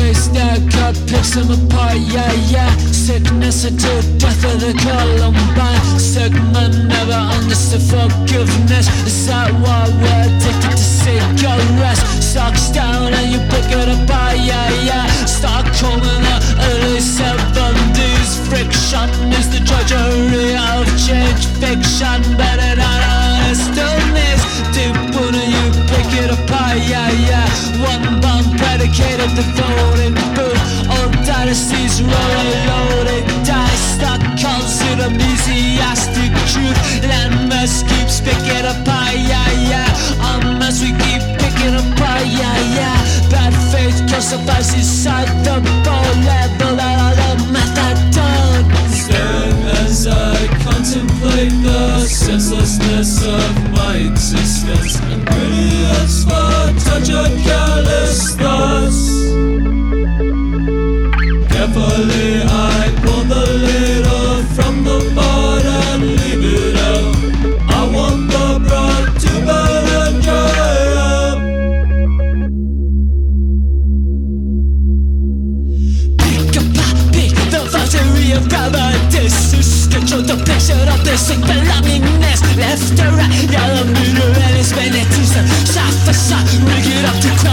face that cut picks them apart, yeah, yeah. Sickness until death of the Columbine. Sick man never understood forgiveness. Is that why we're addicted to cigarettes? Socks down and you pick it apart, yeah, yeah. Stockholm in the early 70s. Friction is the drudgery of change. Fiction better than honest illness. Deep when you pick it apart, yeah, yeah. One bomb predicated the voting booth. All dynasties rolling loaded dice. Stock calls it amnesiastic truth. Landmass keeps picking apart, yeah, yeah. Unless we keep picking apart, yeah, yeah. Bad faith calcifies inside the bowl level out of the methadone. Stand as I contemplate the senselessness of my existence. Ingredients for touch of careless thoughts. Carefully I pull the lid off from the pot and leave it out. I want the broth to burn and dry up. Pick apart, pick the votary of cowardice. To schedule the picture of the sick belongingness. Left to right, yellow mirror and it's magnetism. Shot for shot, rig it up to